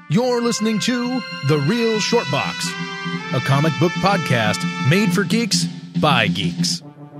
You're listening to The Real Short Box, a comic book podcast made for geeks by geeks.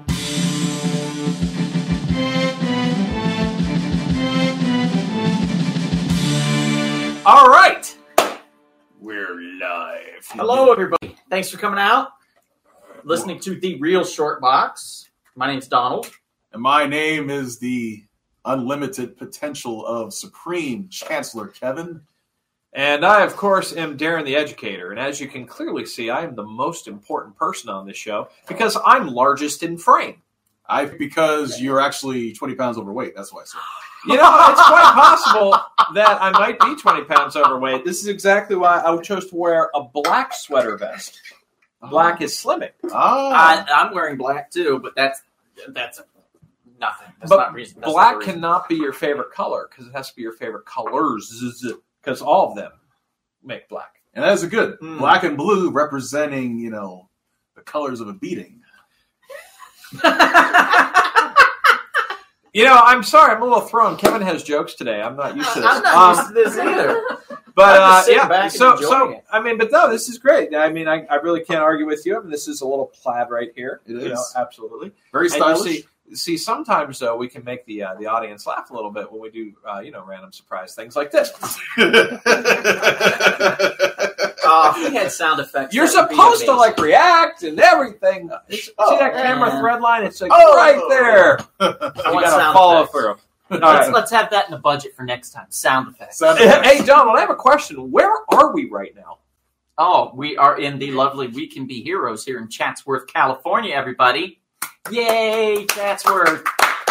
All right. We're live. Hello, everybody. Thanks for coming out, listening to The Real Short Box. My name's Donald. And my name is the unlimited potential of Supreme Chancellor Kevin. And I, of course, am Darren the Educator. And as you can clearly see, I am the most important person on this show because I'm largest in frame. Because you're actually 20 pounds overweight. That's why I said. You know, it's quite possible that I might be 20 pounds overweight. This is exactly why I chose to wear a black sweater vest. Black is slimming. I'm wearing black too, but that's nothing. That's but not reason. That's black not reason. cannot be your favorite color because it has to be your favorite colors because all of them make black. And that is a good. Black and blue representing, the colors of a beating. I'm sorry. I'm a little thrown. Kevin has jokes today. I'm not used to this. I'm not used to this either. But yeah, back so it. but no, this is great. I mean, I really can't argue with you. I mean, this is a little plaid right here. It is Absolutely very stylish. See, sometimes though we can make the audience laugh a little bit when we do random surprise things like this. He had sound effects. You're supposed to react and everything. See that camera thread line? It's right there. You gotta follow through. Let's have that in the budget for next time. Sound effects. Hey, Donald, I have a question. Where are we right now? Oh, we are in the lovely We Can Be Heroes here in Chatsworth, California, everybody. Yay, Chatsworth.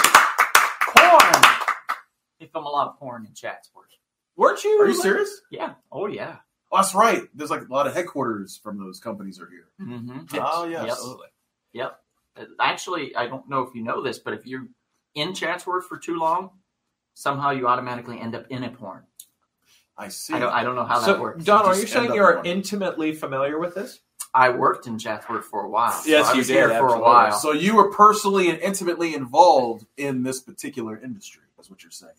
Porn. They film a lot of porn in Chatsworth. Weren't you? Are you serious? Yeah. Oh, yeah. Oh, that's right. There's a lot of headquarters from those companies are here. Mm-hmm. Yes. Oh, yes. Yep. Absolutely. Yep. Actually, I don't know if you know this, but if you're in Chatsworth for too long, somehow you automatically end up in a porn. I see. I don't know how that works. Don, are you saying you're intimately familiar with this? I worked in Chatsworth for a while. Yes, I you was did, here for a absolutely. while. So you were personally and intimately involved in this particular industry. That's what you're saying.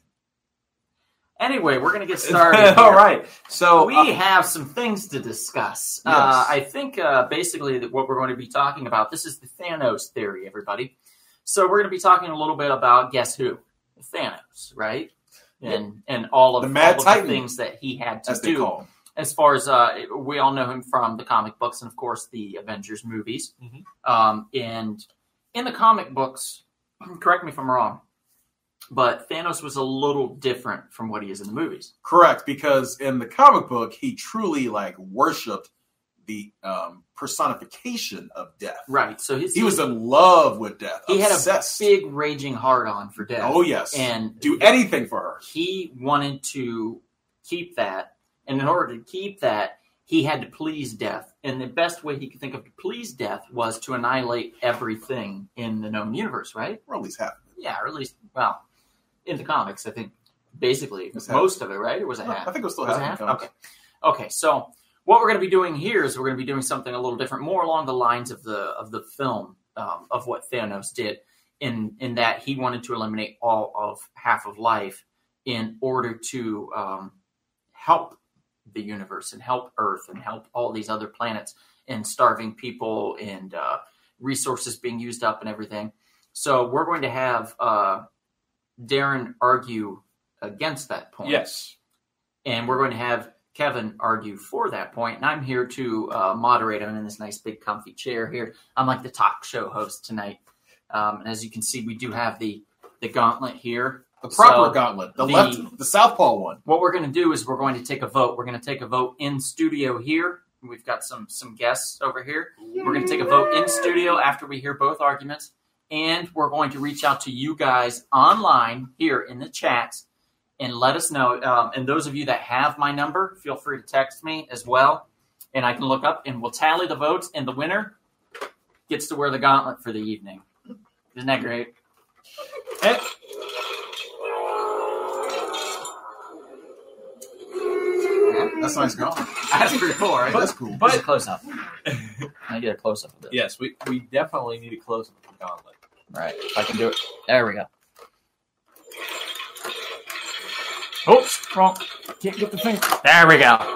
Anyway, we're going to get started. All right. So we have some things to discuss. Yes. I think basically that what we're going to be talking about, this is the Thanos theory, everybody. So we're going to be talking a little bit about, guess who? Thanos, right? And all of the things that he had to do. As far as we all know him from the comic books and, of course, the Avengers movies. Mm-hmm. And in the comic books, correct me if I'm wrong, but Thanos was a little different from what he is in the movies. Correct, because in the comic book, he truly worshipped the personification of death. Right. So he was in love with death. He obsessed. Had a big raging heart-on for death. Oh, yes. And do anything for her. He wanted to keep that. And in order to keep that, he had to please death. And the best way he could think of to please death was to annihilate everything in the known universe, right? Or at least half. Yeah, or at least, in the comics, I think, basically, most of it, right? Or was it half? I think it was still half. Okay, so what we're going to be doing here is we're going to be doing something a little different, more along the lines of the film, of what Thanos did, in that he wanted to eliminate all of half of life in order to help the universe and help Earth and help all these other planets and starving people and resources being used up and everything. So we're going to have Darren argue against that point. Yes. And we're going to have Kevin argue for that point. And I'm here to moderate. I'm in this nice big comfy chair here. I'm like the talk show host tonight. And as you can see, we do have the gauntlet here. The proper gauntlet, the southpaw one. What we're going to do is we're going to take a vote. We're going to take a vote in studio here. We've got some guests over here. We're going to take a vote in studio after we hear both arguments. And we're going to reach out to you guys online here in the chat and let us know. And those of you that have my number, feel free to text me as well. And I can look up and we'll tally the votes. And the winner gets to wear the gauntlet for the evening. Isn't that great? That's nice gauntlet. That's pretty cool, right? That's cool. But close up. I get a close up of this. Yes, we definitely need a close up of the gauntlet. Right. If I can do it. There we go. Oops, wrong. Can't get the thing. There we go.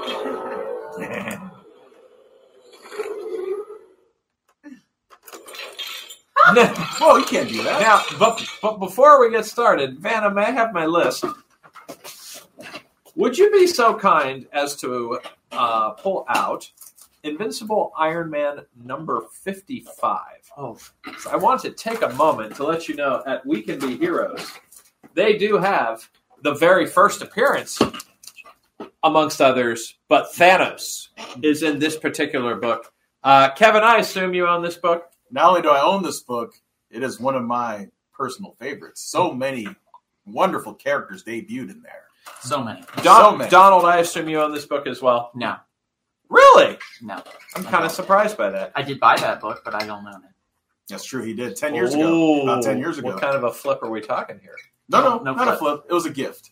Whoa, you can't do that. Now, but before we get started, Vanna, may I have my list? Would you be so kind as to pull out Invincible Iron Man number 55? Oh, So I want to take a moment to let you know at We Can Be Heroes, they do have the very first appearance, amongst others, but Thanos is in this particular book. Kevin, I assume you own this book? Not only do I own this book, it is one of my personal favorites. So many wonderful characters debuted in there. so many. Donald, I assume you own this book as well? No, Really? no. I'm kind of surprised by that. I did buy that book, but I don't own it. That's true. He did 10 years ago. About 10 years ago. What kind of a flip are we talking here? No, No not flip. a flip. It was a gift.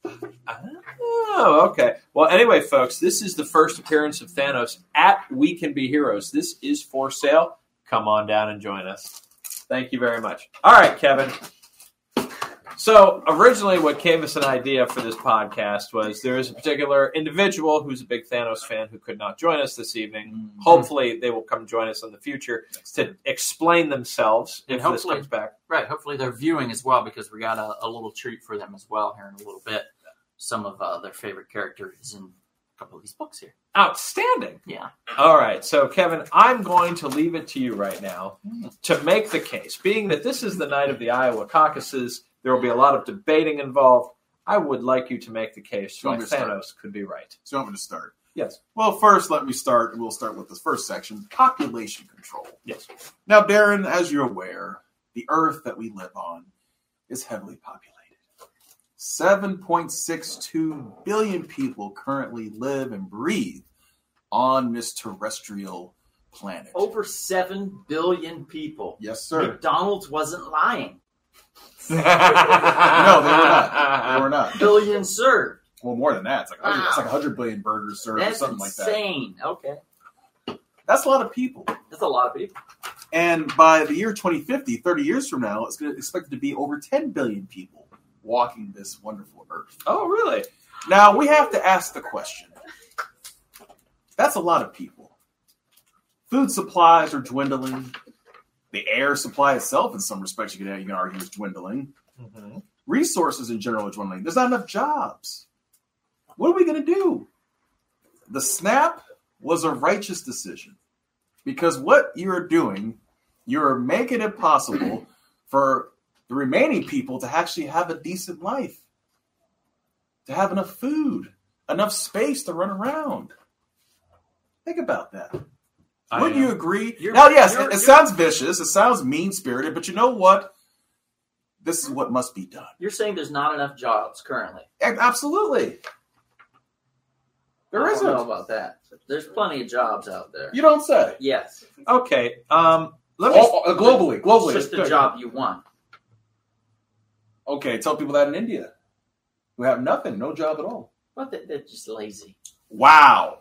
Oh, okay. Well, anyway, folks, this is the first appearance of Thanos at We Can Be Heroes. This is for sale. Come on down and join us. Thank you very much. All right, Kevin. So originally what gave us an idea for this podcast was there is a particular individual who's a big Thanos fan who could not join us this evening. Mm-hmm. Hopefully they will come join us in the future to explain themselves if And this hopefully- comes back. Right. Hopefully they're viewing as well because we got a little treat for them as well here in a little bit. Some of their favorite characters in a couple of these books here. Outstanding. Yeah. All right. So, Kevin, I'm going to leave it to you right now to make the case. Being that this is the night of the Iowa caucuses, there will be a lot of debating involved. I would like you to make the case You why want me to start? Thanos could be right. So you want me to start? Yes. Well, first, let me start. We'll start with this first section, population control. Yes. Now, Darren, as you're aware, the Earth that we live on is heavily populated. 7.62 billion people currently live and breathe on this terrestrial planet. Over 7 billion people. Yes, sir. McDonald's wasn't lying. No, they were not. They were not. Billion served. Well, more than that. It's like, Wow. it's like 100 billion burgers served or That's something like that. insane. Okay. That's a lot of people. That's a lot of people. And by the year 2050, 30 years from now, it's going to expected to be over 10 billion people walking this wonderful Earth. Oh, really? Now, we have to ask the question. That's a lot of people. Food supplies are dwindling. The air supply itself, in some respects, you can argue, is dwindling. Mm-hmm. Resources in general are dwindling. There's not enough jobs. What are we going to do? The snap was a righteous decision. Because what you're doing, you're making it possible for the remaining people to actually have a decent life. To have enough food, enough space to run around. Think about that. Wouldn't you agree? Now, yes, it sounds vicious. It sounds mean-spirited. But you know what? This is what must be done. You're saying there's not enough jobs currently. Absolutely. There I isn't. don't know about that. There's plenty of jobs out there. You don't say. Yes. Okay. Let me. Globally. It's just the job you want. Okay, tell people that in India. Who have nothing, no job at all. But they're just lazy. Wow.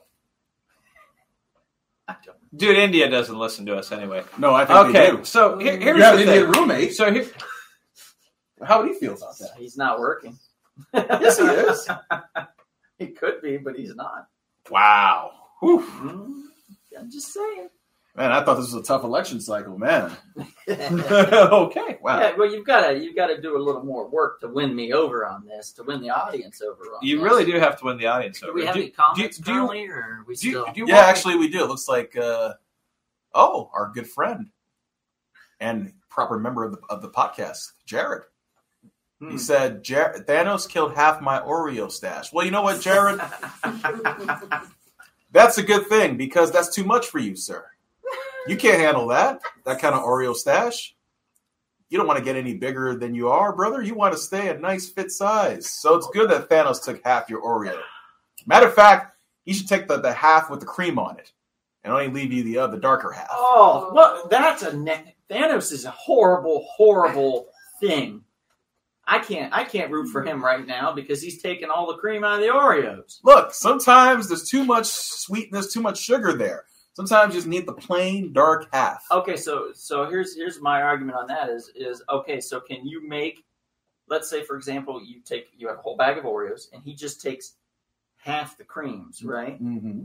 I don't. Dude, India doesn't listen to us anyway. No, I think they Okay, do. so here's You have the an thing. Indian roommate. So here, How would he feel about that? He's not working. Yes, he is. He could be, but he's not. Wow. Whew. I'm just saying. Man, I thought this was a tough election cycle, man. okay. Wow. Yeah, well, you've got to do a little more work to win me over on this, to win the audience over on You this. really do have to win the audience over. Do we have any comments currently, or are we still? do you Yeah, want- actually, we do. It looks like, our good friend and proper member of the podcast, Jared. He said, Thanos killed half my Oreo stash. Well, you know what, Jared? That's a good thing, because that's too much for you, sir. You can't handle that kind of Oreo stash. You don't want to get any bigger than you are, brother. You want to stay a nice fit size. So it's good that Thanos took half your Oreo. Matter of fact, he should take the half with the cream on it and only leave you the darker half. Oh, well, that's Thanos is a horrible, horrible thing. I can't root for him right now because he's taking all the cream out of the Oreos. Look, sometimes there's too much sweetness, too much sugar there. Sometimes you just need the plain dark half. Okay, so here's my argument on that is okay, so can you make let's say, for example, you have a whole bag of Oreos, and he just takes half the creams, right? Mm-hmm.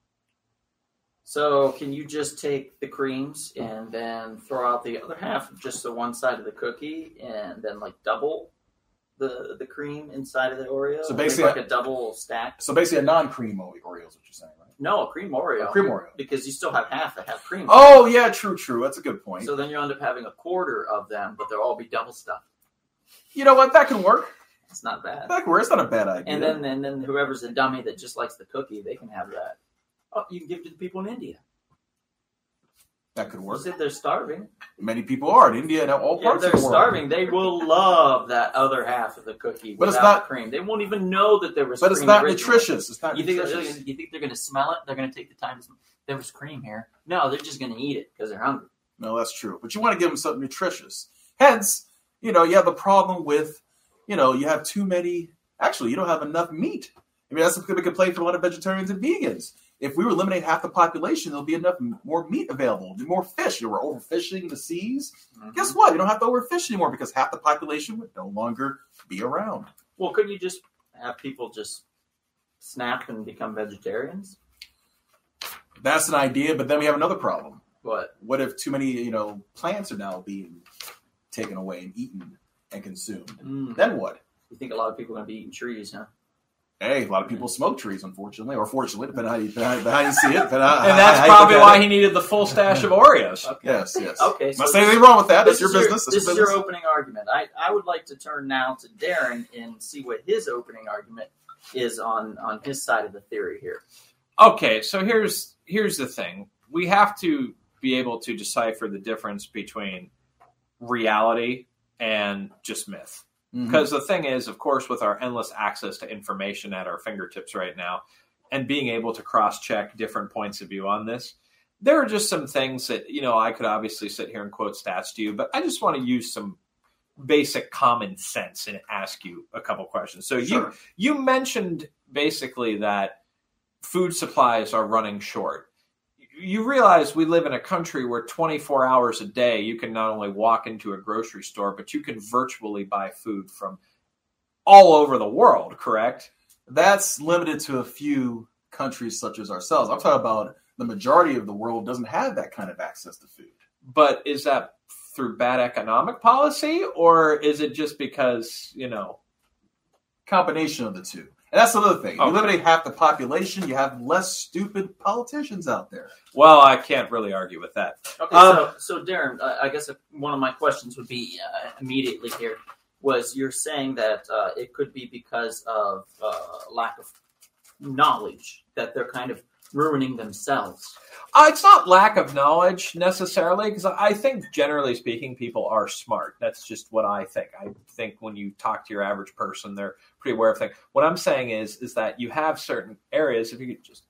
So can you just take the creams and then throw out the other half of just the one side of the cookie, and then like double the cream inside of the Oreo? So basically, like a double stack. So basically, a non-cream Oreo is what you're saying, right? No, a cream Oreo. A cream Oreo. Because you still have half that have cream. Oh yeah, true. That's a good point. So then you end up having a quarter of them, but they'll all be double stuffed. You know what? That can work. It's not bad. That can work. It's not a bad idea. And then whoever's a dummy that just likes the cookie, they can have that. Oh, you can give it to the people in India. That could You work. said they're starving. Many people are in India and all Yeah, parts they're of the world. starving. They will love that other half of the cookie But it's without not- the cream. They won't even know that there was But cream it's not originally. nutritious. It's not You think nutritious. they're going to smell it? They're going to take the time to smell. There was cream here. No, they're just going to eat it because they're hungry. No, that's true. But you want to give them something nutritious. Hence, you have the problem with, you have too many. Actually, you don't have enough meat. I mean, that's a big complaint for a lot of vegetarians and vegans. If we eliminate half the population, there'll be enough more meat available, more fish. We're overfishing the seas. Mm-hmm. Guess what? You don't have to overfish anymore because half the population would no longer be around. Well, couldn't you just have people just snap and become vegetarians? That's an idea, but then we have another problem. What? What if too many, plants are now being taken away and eaten and consumed? Then what? You think a lot of people are going to be eating trees, huh? Hey, a lot of people smoke trees, unfortunately, or fortunately, depending on how you see it. And that's probably why he needed the full stash of Oreos. Okay. Yes. Okay. I'm not saying anything wrong with that. That's your business. This is your opening argument. I would like to turn now to Darren and see what his opening argument is on his side of the theory here. Okay, so here's the thing. We have to be able to decipher the difference between reality and just myth. Because the thing is, of course, with our endless access to information at our fingertips right now, and being able to cross-check different points of view on this, there are just some things that, I could obviously sit here and quote stats to you, but I just want to use some basic common sense and ask you a couple questions. So Sure. you mentioned basically that food supplies are running short. You realize we live in a country where 24 hours a day, you can not only walk into a grocery store, but you can virtually buy food from all over the world, correct? That's limited to a few countries such as ourselves. I'm talking about the majority of the world doesn't have that kind of access to food. But is that through bad economic policy, or is it just because, Combination of the two. And that's another thing. Okay. You eliminate half the population, you have less stupid politicians out there. Well, I can't really argue with that. Okay, so Darren, I guess one of my questions would be immediately here was you're saying that it could be because of lack of knowledge, that they're kind of ruining themselves. It's not lack of knowledge necessarily, because I think generally speaking, people are smart. That's just what I think. I think when you talk to your average person, they're pretty aware of things. What I'm saying is that you have certain areas. If you could just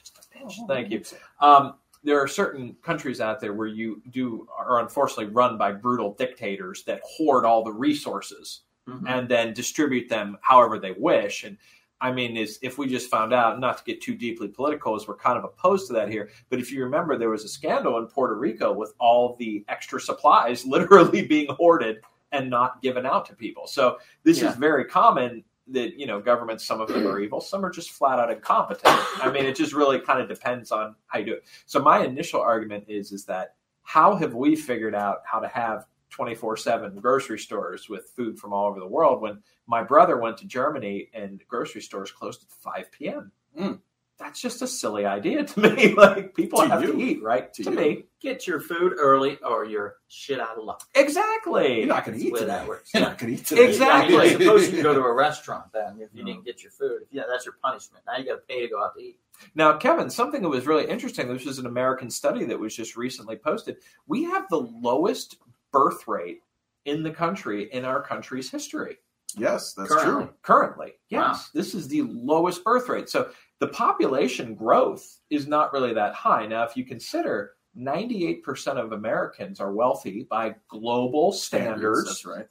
a pinch, thank you. There are certain countries out there where are unfortunately run by brutal dictators that hoard all the resources and then distribute them however they wish. And I mean, if we just found out, not to get too deeply political, as we're kind of opposed to that here, but if you remember, there was a scandal in Puerto Rico with all the extra supplies literally being hoarded and not given out to people. So this is very common that, governments, some of them are evil, some are just flat out incompetent. I mean, it just really kind of depends on how you do it. So my initial argument is that how have we figured out how to have 24/7 grocery stores with food from all over the world when my brother went to Germany and grocery stores closed at 5 p.m. That's just a silly idea to me. Like, people have to eat, right? To me. Get your food early or you're shit out of luck. Exactly. You're not going to eat That's the way today. that works. You're not going to eat today. Exactly. I suppose you can go to a restaurant then if you didn't get your food. Yeah, that's your punishment. Now you got to pay to go out to eat. Now, Kevin, something that was really interesting, this was an American study that was just recently posted. We have the lowest birth rate in the country in our country's history. Yes, that's Currently. true. Currently, yes. Wow. This is the lowest birth rate. So the population growth is not really that high. Now, if you consider 98% of Americans are wealthy by global standards, That's right.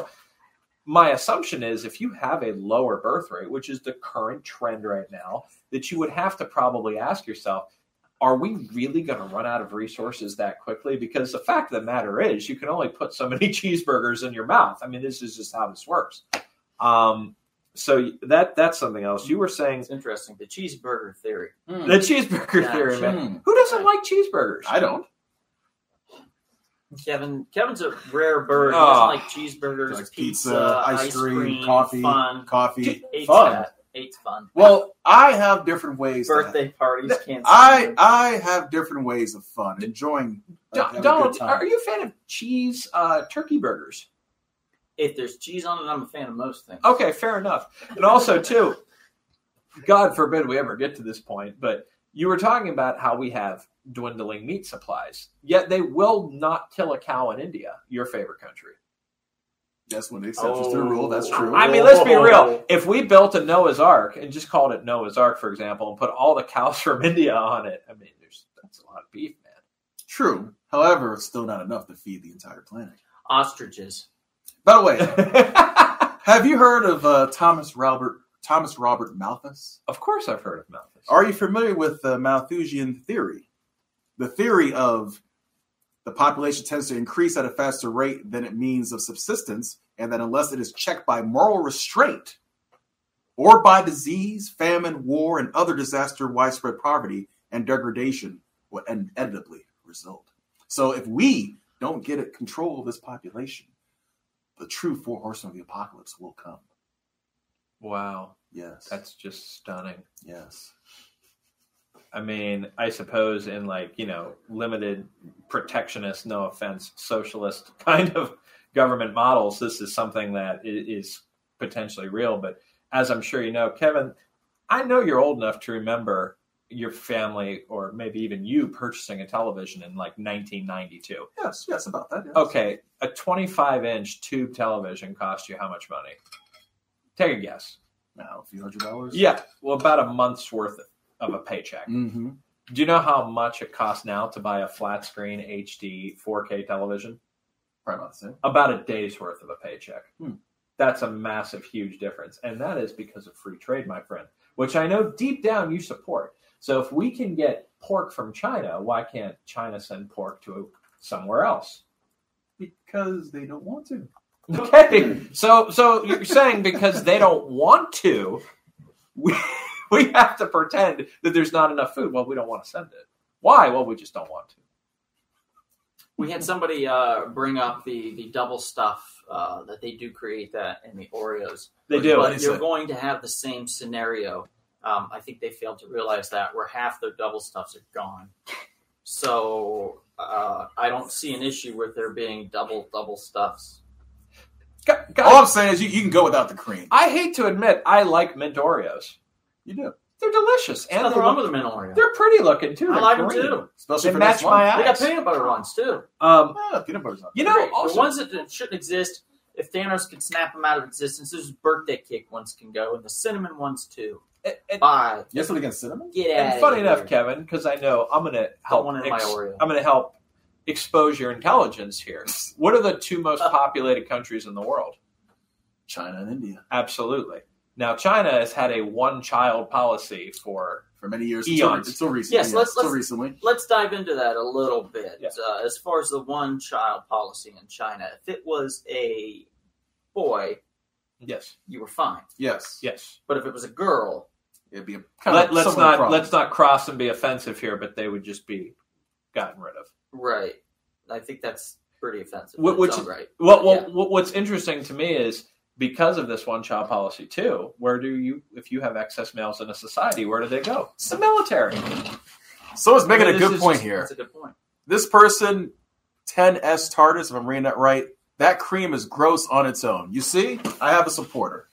my assumption is if you have a lower birth rate, which is the current trend right now, that you would have to probably ask yourself, are we really going to run out of resources that quickly? Because the fact of the matter is, you can only put so many cheeseburgers in your mouth. I mean, this is just how this works. So that's something else. You were saying It's interesting. The cheeseburger theory. the cheeseburger theory, man. Who doesn't like cheeseburgers? I don't. Kevin's a rare bird. He Oh. doesn't like cheeseburgers, Like pizza, ice cream, coffee, fun. coffee. Hates Fun. that. Hates fun. Well, I have different ways. Birthday parties can't. I have different ways of fun, enjoying. having a Donald, good time. are you a fan of cheese turkey burgers? If there's cheese on it, I'm a fan of most things. Okay, fair enough. And also, too, God forbid we ever get to this point, but you were talking about how we have dwindling meat supplies, yet they will not kill a cow in India, your favorite country. That's one of the exceptions to the rule. That's true. I mean, let's be real. If we built a Noah's Ark and just called it Noah's Ark, for example, and put all the cows from India on it, I mean, that's a lot of beef, man. True. However, it's still not enough to feed the entire planet. Ostriches. By the way, have you heard of Thomas Robert Malthus? Of course I've heard of Malthus. Are you familiar with the Malthusian theory? The theory of the population tends to increase at a faster rate than it means of subsistence, and that unless it is checked by moral restraint or by disease, famine, war, and other disaster, widespread poverty and degradation will inevitably result. So if we don't get control of this population, the true four horsemen of the apocalypse will come. Wow. Yes. That's just stunning. yes. I mean, I suppose in limited protectionist, no offense, socialist kind of government models, this is something that is potentially real. But as I'm sure you know, Kevin, I know you're old enough to remember your family or maybe even you purchasing a television in like 1992. Yes, about that. Yes. Okay, a 25-inch tube television cost you how much money? Take a guess. Now, a few $100. Yeah, well, about a month's worth of a paycheck. Mm-hmm. Do you know how much it costs now to buy a flat screen HD 4K television? Probably about the same. About a day's worth of a paycheck. Hmm. That's a massive, huge difference. And that is because of free trade, my friend, which I know deep down you support. So if we can get pork from China, why can't China send pork to somewhere else? Because they don't want to. Okay, so you're saying because they don't want to, we have to pretend that there's not enough food. Well, we don't want to send it. Why? Well, we just don't want to. We had somebody bring up the double stuff that they do create that in the Oreos. They do. But you're going to have the same scenario. I think they failed to realize that where half their double stuffs are gone. So I don't see an issue with there being double stuffs. All I'm saying is you can go without the cream. I hate to admit, I like mint Oreos. You do. They're delicious. There's nothing wrong with them in Oreo. They're pretty looking, too. I They're like them green. too. Especially They for match next my month. They got eyes. peanut butter ones too. Peanut butter's not You bad. know, The also, ones that shouldn't exist, if Thanos could snap them out of existence, those birthday cake ones can go, and the cinnamon ones too. Bye. You have something against cinnamon? Get out. and funny enough, Kevin, because I know I'm going to help. one in my Oreo. I'm going to help expose your intelligence here. What are the two most populated countries in the world? China and India. Absolutely. Now, China has had a one-child policy for many years. Eons. Until recently. Yes, let's- Until recently. Let's dive into that a little bit. Yeah. As far as the one-child policy in China, if it was a boy, yes, you were fine. Yes. yes. But if it was a girl, It'd be a kind of Let's similar not problem. let's not cross and be offensive here, but they would just be gotten rid of. right? I think that's pretty offensive. Which Which is- is right. Well, what's interesting to me is because of this one-child policy too. Where do you, if you have excess males in a society, where do they go? It's the military. Someone's making I mean, a this good is point just- here. That's a good point. This person, 10S Tardis, if I'm reading that right, that cream is gross on its own. You see? I have a supporter.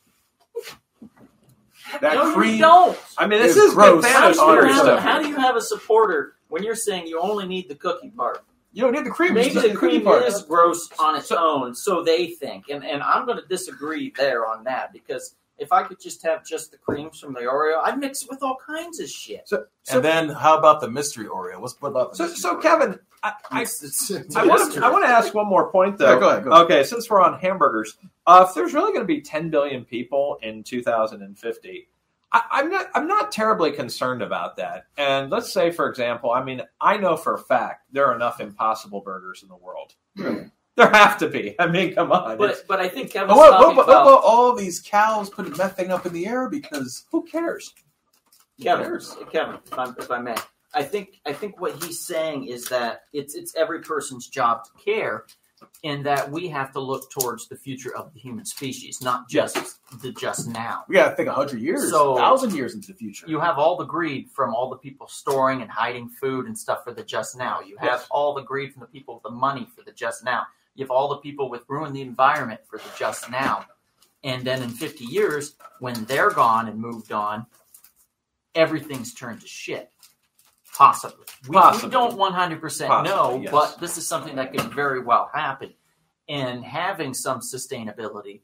That No, cream. you don't. I mean, this It's is gross. good How Thanos do, you Honor theory have, stuff. how do you have a supporter when you're saying you only need the cookie part? You don't need the cream. Maybe It's just the cream part. is gross on its own, so they think. And I'm going to disagree there on that, because if I could just have just the creams from the Oreo, I'd mix it with all kinds of shit. And then how about the mystery Oreo? What about the So, mystery so Oreo? Kevin, I want to ask one more point though. Yeah, go ahead. Okay, since we're on hamburgers, if there's really going to be 10 billion people in 2050, I'm not terribly concerned about that. And let's say, for example, I mean, I know for a fact there are enough Impossible Burgers in the world. There have to be. I mean, come on. But I think Kevin's What talking about about all these cows putting methane up in the air? Because who cares? Kevin, if I may. I think what he's saying is that it's every person's job to care, in that we have to look towards the future of the human species, not just the just now. we got to think 100 years, So- 1,000 years into the future. You have all the greed from all the people storing and hiding food and stuff for the just now. You have Yes. all the greed from the people with the money for the just now. You have all the people with ruin the environment for the just now. And then in 50 years, when they're gone and moved on, everything's turned to shit. Possibly. We don't 100% know, Possibly, yes. but this is something that could very well happen. And having some sustainability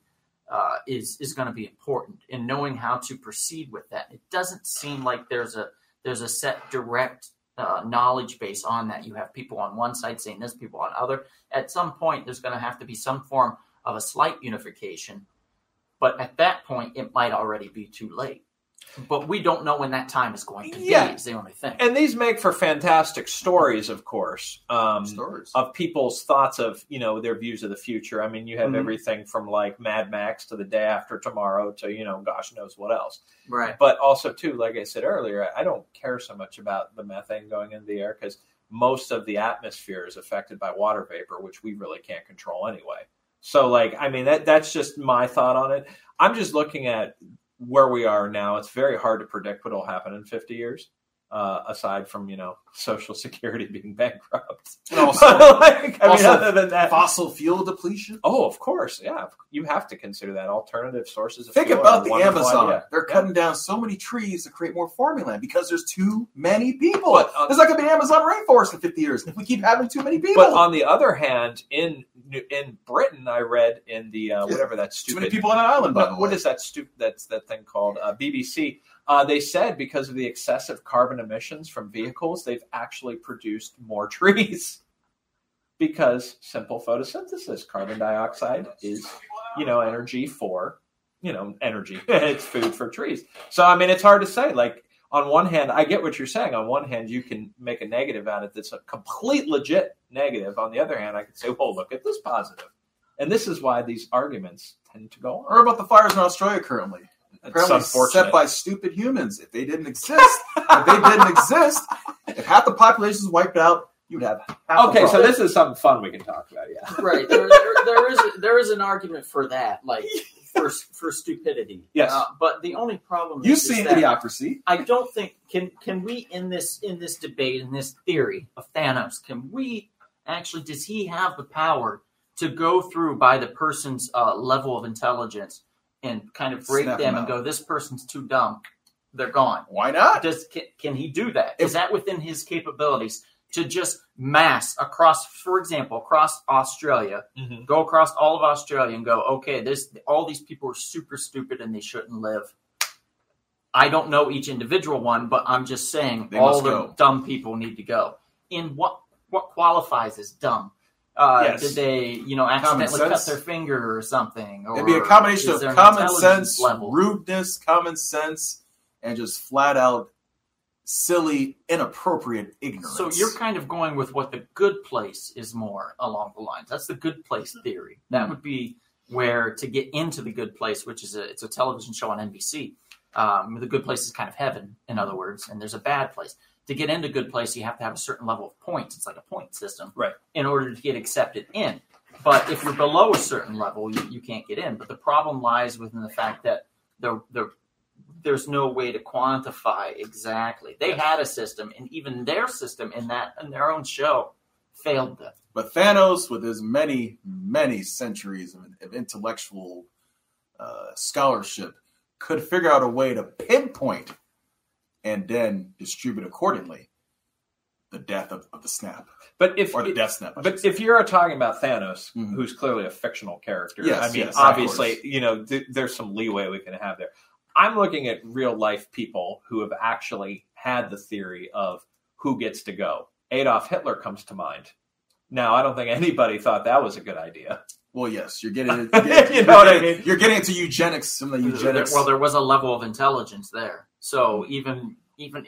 is going to be important, and knowing how to proceed with that. It doesn't seem like there's a set direct knowledge base on that. You have people on one side saying this, people on other. At some point, there's going to have to be some form of a slight unification. But at that point, it might already be too late. But we don't know when that time is going to be, is the only thing. And these make for fantastic stories, of course, Stories. of people's thoughts of, their views of the future. I mean, you have Mhm. everything from like Mad Max to The Day After Tomorrow to, gosh knows what else. Right. But also, too, like I said earlier, I don't care so much about the methane going into the air because most of the atmosphere is affected by water vapor, which we really can't control anyway. So, that's just my thought on it. I'm just looking at where we are now. It's very hard to predict what will happen in 50 years, aside from, Social Security being bankrupt. And also, other than that. fossil fuel depletion. Oh, of course. Yeah. You have to consider that. Alternative sources of Think fuel about are the wonderful Amazon. idea. They're Yeah. cutting down so many trees to create more farmland because there's too many people. But, There's not going to be an Amazon rainforest in 50 years if we keep having too many people. But on the other hand, in Britain, I read in the whatever that too stupid many people on an island, by No, the way. what is that stupid? That's that thing called BBC. They said because of the excessive carbon emissions from vehicles, they've actually produced more trees. Because simple photosynthesis, carbon dioxide is, energy for, energy. It's food for trees. So I mean, it's hard to say. Like on one hand, I get what you're saying. On one hand, you can make a negative out of it that's a complete legit negative. On the other hand, I could say, well, look at this positive. And this is why these arguments tend to go on. Or about the fires in Australia currently. It's Apparently unfortunate. set by stupid humans. If they didn't exist, if half the population was wiped out, you'd have half Okay, the so problem. this is something fun we can talk about, yeah. Right. There is an argument for that, like for stupidity. Yes. But the only problem You've is seen that Idiocracy. I don't think can we in this debate, in this theory of Thanos, does he have the power to go through by the person's level of intelligence and kind of rate Snap them them and out. go, this person's too dumb, they're gone? Why not? Can he do that? Is that within his capabilities to just mass across, for example, across Australia, go across all of Australia and go, okay, all these people are super stupid and they shouldn't live. I don't know each individual one, but I'm just saying They all must the go. dumb people need to go. In what qualifies as dumb? Yes. Did they, accidentally cut sense. their finger or something? Or It'd be a combination is of there an common intelligence sense, level? rudeness, common sense, and just flat out silly, inappropriate ignorance. So you're kind of going with what the good place is more along the lines. That's the good place theory. That would be where to get into the good place, which is it's a television show on NBC. The good place is kind of heaven, in other words, and there's a bad place. To get into good place, you have to have a certain level of points. It's like a point system, Right. in order to get accepted in. But if you're below a certain level, you can't get in. But the problem lies within the fact that there's no way to quantify exactly. They had a system, and even their system in their own show failed them. But Thanos, with his many, many centuries of intellectual scholarship, could figure out a way to pinpoint and then distribute accordingly the death of the snap. But if Or the death snap. I should But say. if you're talking about Thanos, Mhm. who's clearly a fictional character, Yes, I mean, yes, of obviously, course. there's some leeway we can have there. I'm looking at real life people who have actually had the theory of who gets to go. Adolf Hitler comes to mind. Now, I don't think anybody thought that was a good idea. Well, yes, you're getting You know what I mean? You're getting into eugenics, some of the eugenics. Well, there was a level of intelligence there. So even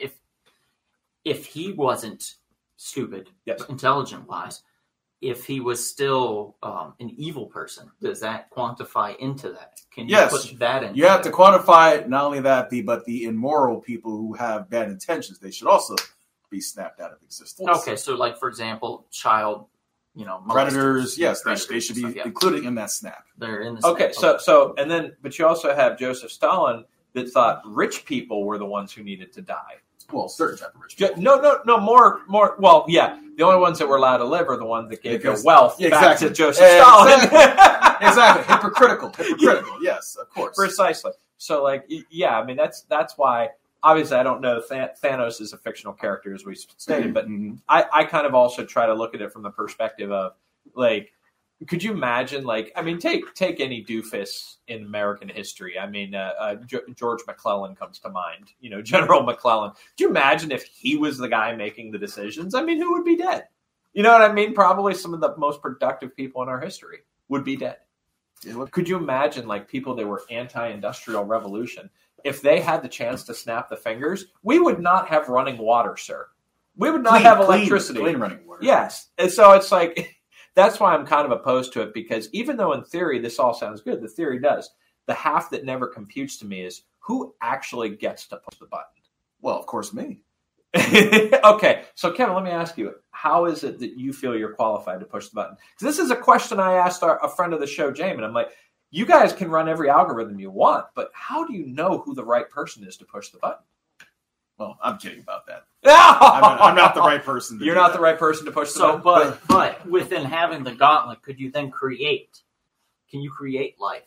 if he wasn't stupid, Yes. intelligent-wise, if he was still an evil person, does that quantify into that? Can you Yes. put that in? You have to quantify not only that, but the immoral people who have bad intentions. They should also be snapped out of existence. Okay, so like for example, child, Predators, molesters, yes, predators they should be and stuff, yeah. included in that snap. They're in the Okay, snap. but you also have Joseph Stalin that thought rich people were the ones who needed to die. Well, certain type of rich people. No, more. Well, yeah, the only ones that were allowed to live are the ones that gave their Because- wealth yeah, back exactly. to Joseph Stalin. Exactly. Hypocritical. Yes, of course. Precisely. So, I mean, that's why. Obviously, I don't know Thanos is a fictional character, as we stated, but I kind of also try to look at it from the perspective of, could you imagine, take any doofus in American history. I mean, George McClellan comes to mind, General McClellan. Could you imagine if he was the guy making the decisions? I mean, who would be dead? You know what I mean? Probably some of the most productive people in our history would be dead. Yeah, Could you imagine, people that were anti-industrial revolution, if they had the chance to snap the fingers, we would not have running water, sir. We would not have electricity. Clean running water. Yes. And so it's that's why I'm kind of opposed to it, because even though in theory this all sounds good, the theory does. The half that never computes to me is who actually gets to push the button. Well, of course, me. Okay. So, Kevin, let me ask you, how is it that you feel you're qualified to push the button? Because this is a question I asked a friend of the show, Jamin. I'm like, you guys can run every algorithm you want, but how do you know who the right person is to push the button? Well, I'm kidding about that. No! I'm not the right person. You're not the right person to push the So, button. but within having the gauntlet, could you then create? Can you create life?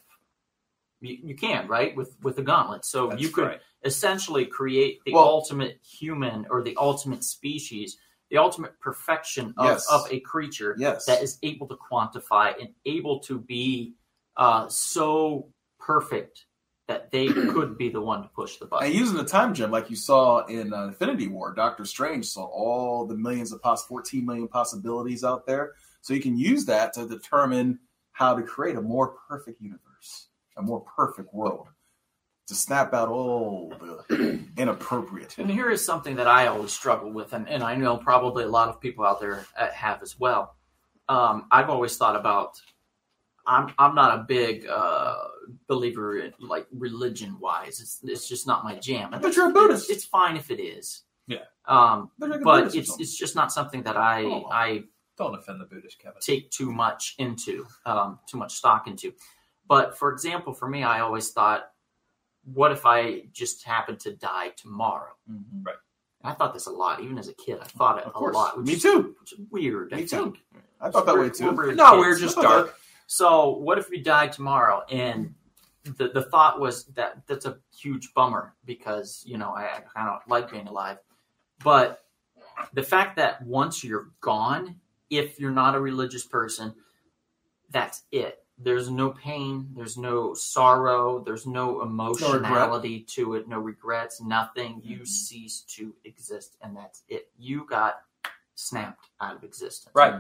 You can, right? With the gauntlet, so That's you could right. essentially create the Well- ultimate human or the ultimate species, the ultimate perfection of, Yes. of a creature Yes. that is able to quantify and able to be so perfect that they could be the one to push the button. And using the time gem, like you saw in Infinity War, Doctor Strange saw all the millions of 14 million possibilities out there. So you can use that to determine how to create a more perfect universe, a more perfect world, to snap out all the inappropriate. And here is something that I always struggle with, and I know probably a lot of people out there have as well. I've always thought about, I'm not a big believer in, religion-wise. It's just not my jam. But you're a Buddhist. It's fine if it is. Yeah. But you're like a But Buddhist or it's something. it's just not something that I Don't offend the Buddhist, Kevin. take too much into, too much stock into. But for example, for me, I always thought, what if I just happened to die tomorrow? Mhm. Right. And I thought this a lot, even as a kid. I thought it Of a course. lot. Which Me is- too. Which is weird. Me I too. think. I thought that way too. No, we're just dark. So what if you died tomorrow? And the thought was that's a huge bummer because, I kind of like being alive. But the fact that once you're gone, if you're not a religious person, that's it. There's no pain. There's no sorrow. There's no emotionality to it. No regrets. Nothing. You cease to exist, and that's it. You got snapped out of existence. Right.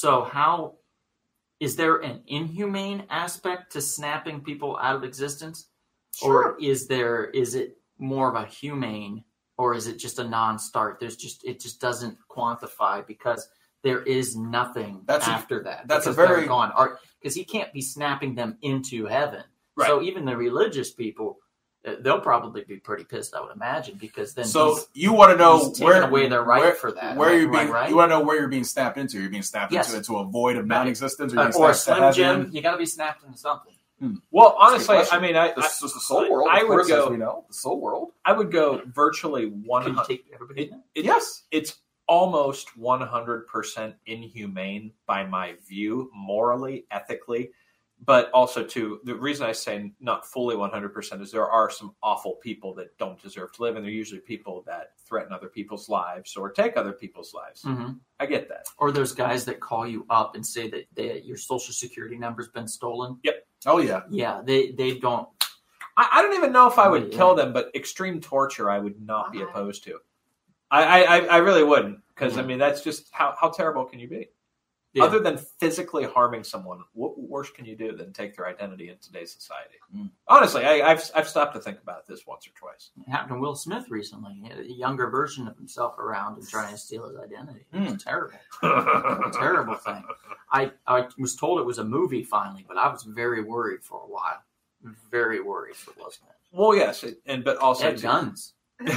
So is there an inhumane aspect to snapping people out of existence? Sure. Or is it more of a humane, or is it just a non-start? It just doesn't quantify because there is nothing after that. that's a because very- they're gone. Because he can't be snapping them into heaven. Right. So even the religious people, they'll probably be pretty pissed, I would imagine, because then So he's you want to know he's taking where away their right where, for that. Where Am I you're being, right? you want to know where you're being snapped into. You're being snapped Yes. into a void of non-existence, or you're being or a snapped Slim to Jim. heaven. You got to be snapped into something. Well, That's a good honestly, question. I mean, This is the soul world. I of would course, go- as we know, the soul world. I would go virtually Can you 100. take everybody in? Yes. It's almost 100% inhumane by my view, morally, ethically, but also too. The reason I say not fully 100% is there are some awful people that don't deserve to live, and they're usually people that threaten other people's lives or take other people's lives. Mm-hmm. I get that. Or there's guys that call you up and say that your social security number's been stolen. Oh yeah. Yeah, they don't. I don't even know if I would Yeah. kill them, but extreme torture I would not be Alright. opposed to. I really wouldn't, because Yeah. I mean that's just how terrible can you be? Other than physically harming someone, what worse can you do than take their identity in today's society? Honestly, I've stopped to think about this once or twice. It happened to Will Smith recently. He had a younger version of himself around and trying to steal his identity. It was terrible. A terrible thing. I was told it was a movie finally, but I was very worried for a while. Very worried for Will Smith. Well, yes, but also Had guns.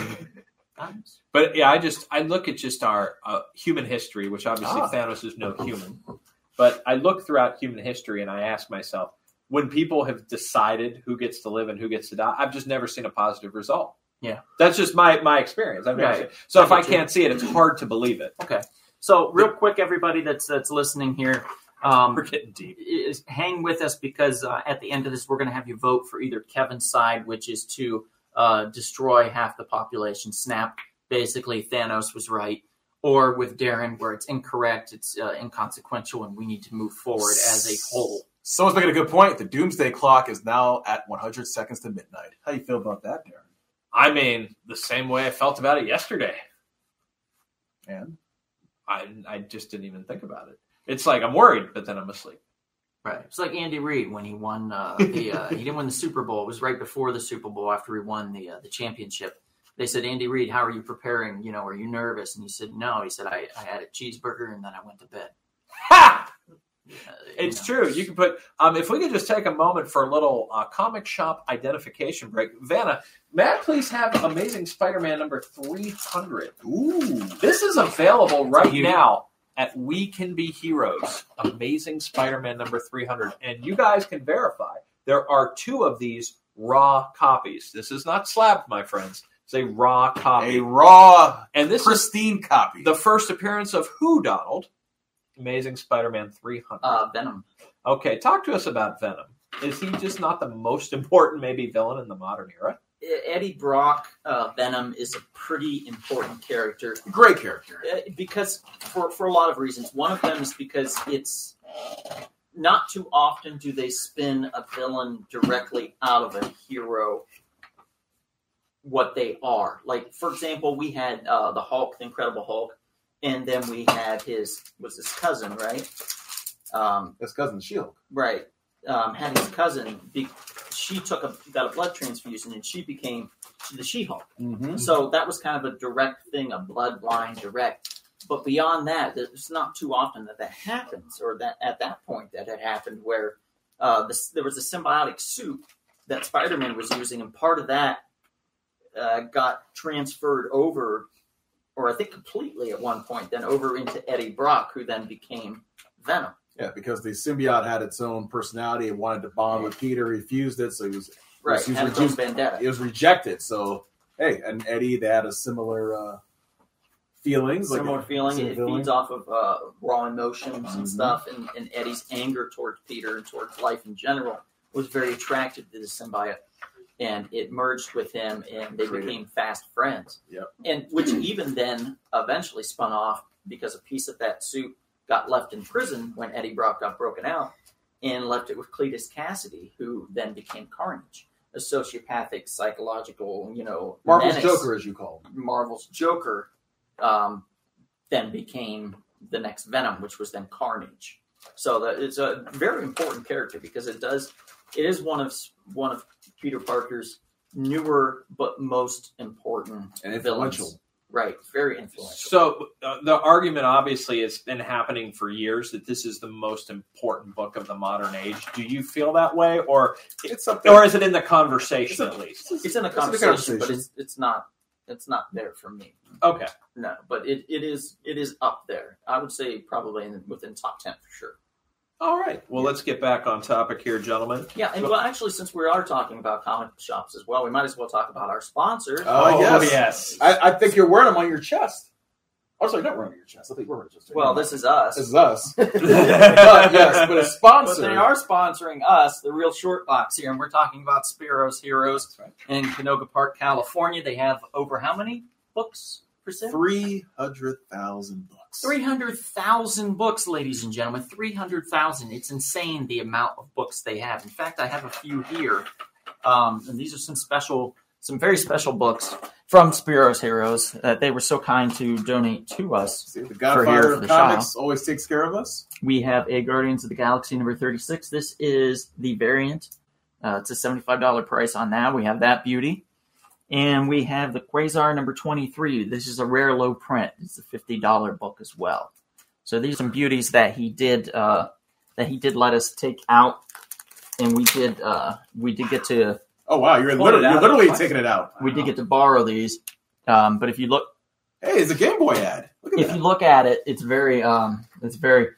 Guns. But yeah, I look at just our human history, which obviously Thanos is no human. But I look throughout human history and I ask myself, when people have decided who gets to live and who gets to die, I've just never seen a positive result. Yeah. That's just my experience. I've never seen it. So if I can't see it, it's hard to believe it. Okay. So real quick, everybody that's listening here, We're getting deep. hang with us because at the end of this, we're going to have you vote for either Kevin's side, which is to destroy half the population, snap. Basically, Thanos was right. Or with Darren, where it's incorrect, it's inconsequential, and we need to move forward as a whole. Someone's making a good point. The doomsday clock is now at 100 seconds to midnight. How do you feel about that, Darren? I mean, the same way I felt about it yesterday. And I just didn't even think about it. It's like I'm worried, but then I'm asleep. Right. It's like Andy Reid when he won he didn't win the Super Bowl. It was right before the Super Bowl after he won the championship. They said, Andy Reid, how are you preparing? You know, are you nervous? And he said, no. He said, I had a cheeseburger and then I went to bed. Ha! It's true. You can put. If we could just take a moment for a little comic shop identification break, Vanna, may I please have Amazing Spider-Man number 300? ooh, This is available right now at We Can Be Heroes. Amazing Spider-Man number 300, and you guys can verify there are 2 of these raw copies. This is not slabbed, my friends. It's a raw copy, a raw, and this pristine copy. is the first appearance of who, Donald? Amazing Spider-Man 300. Venom. Okay, talk to us about Venom. Is he just not the most important, maybe, villain in the modern era? Eddie Brock, Venom, is a pretty important character. Great character. Because for a lot of reasons. One of them is because it's not too often do they spin a villain directly out of a hero what they are. Like, for example, we had the Hulk, the Incredible Hulk, and then we had his cousin, right? His cousin, She-Hulk. Right. Had his cousin. She got a blood transfusion, and she became the She-Hulk. Mm-hmm. So that was kind of a direct thing, a bloodline direct. But beyond that, it's not too often that happens, or that at that point that had happened where there was a symbiotic suit that Spider-Man was using, and part of that got transferred over, or I think completely at one point, then over into Eddie Brock, who then became Venom. Yeah, because the symbiote had its own personality and wanted to bond with Peter, refused it, so he was had his own vendetta. It was rejected. So, hey, and Eddie, they had a similar feelings. Similar feeling. It feeds off of raw emotions and stuff, and Eddie's anger towards Peter and towards life in general was very attractive to the symbiote. And it merged with him, and they became fast friends. Yep. And which even then eventually spun off because a piece of that suit got left in prison when Eddie Brock got broken out, and left it with Cletus Cassidy, who then became Carnage, a sociopathic, psychological, Marvel's menace. Joker, as you call him. Marvel's Joker then became the next Venom, which was then Carnage. So it's a very important character because it is one of Peter Parker's newer but most important and influential. villains. Right, very influential. So the argument obviously has been happening for years that this is the most important book of the modern age. Do you feel that way, or is it in the conversation at least? It's in the conversation, but it's not there for me. Okay, no, but it is up there. I would say probably within top 10 for sure. All right. Well, let's get back on topic here, gentlemen. Yeah, and well, actually, since we are talking about comic shops as well, we might as well talk about our sponsors. Oh, yes. I think you're wearing them on your chest. Oh, sorry, not wearing them on your chest. I think we're wearing your chest. Well, this is us. This is us. but a sponsor. But they are sponsoring us, the Real Short Box here, and we're talking about Spiro's Heroes in Canoga Park, California. They have over how many books? 300,000 books. 300,000 books, ladies and gentlemen. 300,000. It's insane the amount of books they have. In fact, I have a few here. And these are some special some very special books from Spiro's Heroes that they were so kind to donate to us. See, the Godfather of comics always takes care of us. We have a Guardians of the Galaxy number 36. This is the variant. It's a $75 price on that. We have that beauty. And we have the Quasar number 23. This is a rare low print. It's a $50 book as well. So these are some beauties that he did let us take out, and we did get to. Oh wow, you're literally taking it out. We did get to borrow these, but if you look, hey, it's a Game Boy ad. Look at if you look at it, it's very, very.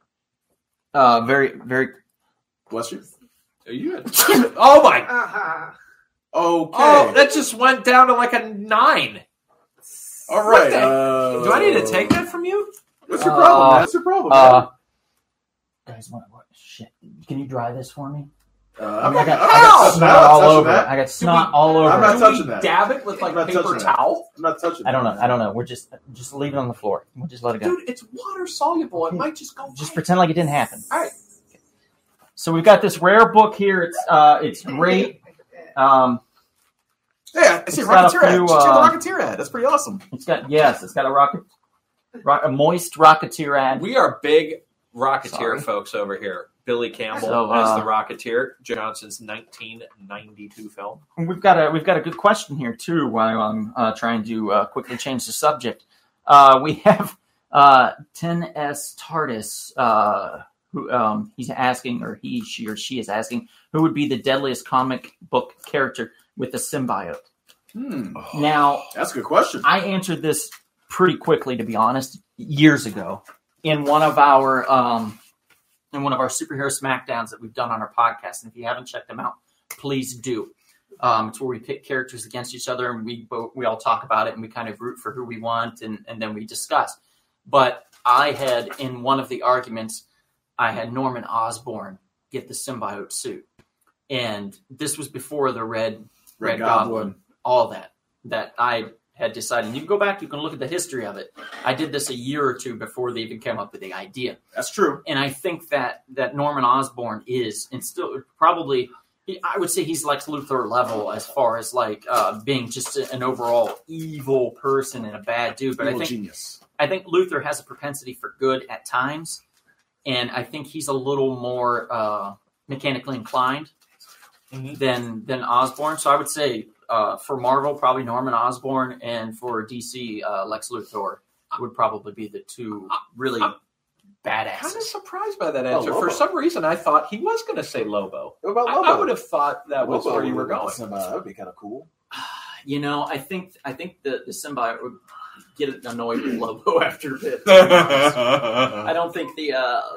Bless you. Are you? Oh my! Okay. Oh, that just went down to like a 9. All right. Do I need to take that from you? What's your problem? Man? What's your problem? Man? Guys, what? Shit! Can you dry this for me? I got snot all over. I got snot all over. I'm not touching that. Dab it with like paper towel. I'm not touching. I don't know. We're just leave it on the floor. We'll just let it go. Dude, it's water soluble. It might just go. Just pretend like it didn't happen. All right. So we've got this rare book here. It's great. Yeah, I see a Rocketeer ad. Check out the Rocketeer ad. That's pretty awesome. It's got a moist Rocketeer ad. We are big Rocketeer folks over here. Billy Campbell as the Rocketeer, Johnson's 1992 film. We've got a good question here too. While I'm trying to quickly change the subject, we have 10S TARDIS. Who he's asking, or she, or she is asking, who would be the deadliest comic book character with a symbiote? Now, that's a good question. I answered this pretty quickly, to be honest, years ago in one of our superhero smackdowns that we've done on our podcast. And if you haven't checked them out, please do. It's where we pick characters against each other, and we all talk about it, and we kind of root for who we want, and then we discuss. But I had, in one of the arguments, I had Norman Osborn get the symbiote suit. And this was before the Red Goblin, all that I had decided. And you can go back, you can look at the history of it. I did this a year or two before they even came up with the idea. That's true. And I think that Norman Osborn is, and still probably, I would say he's Lex Luthor level as far as like being just an overall evil person and a bad dude. But Genius. I think Luthor has a propensity for good at times. And I think he's a little more mechanically inclined than Osborn. So I would say for Marvel, probably Norman Osborn, and for DC, Lex Luthor would probably be the two really badasses. Kind of surprised by that answer. For some reason, I thought he was going to say Lobo. What about Lobo? I would have thought that was where you were going. That would be kind of cool. You know, I think the symbiote would get annoyed with Lobo after a bit. I don't think the